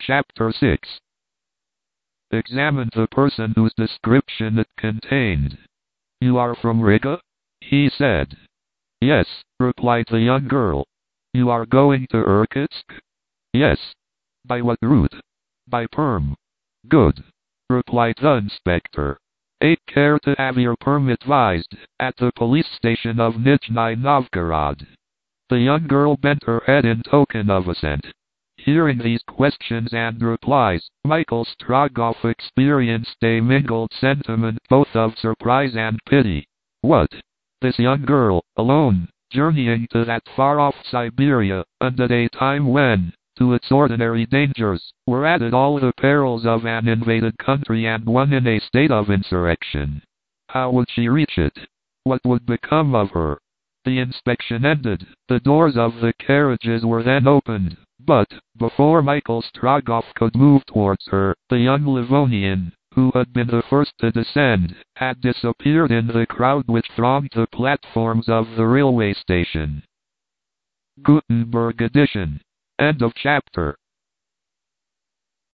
Chapter 6. Examined the person whose description it contained. "You are from Riga?" he said. "Yes," replied the young girl. "You are going to Irkutsk?" "Yes." "By what route?" "By Perm." "Good," replied the inspector. "Take care to have your permit vised at the police station of Nizhny Novgorod." The young girl bent her head in token of assent. Hearing these questions and replies, Michael Strogoff experienced a mingled sentiment both of surprise and pity. What? This young girl, alone, journeying to that far-off Siberia, and at a time when, to its ordinary dangers, were added all the perils of an invaded country and one in a state of insurrection. How would she reach it? What would become of her? The inspection ended, the doors of the carriages were then opened, but, before Michael Strogoff could move towards her, the young Livonian, who had been the first to descend, had disappeared in the crowd which thronged the platforms of the railway station. Gutenberg edition. End of chapter.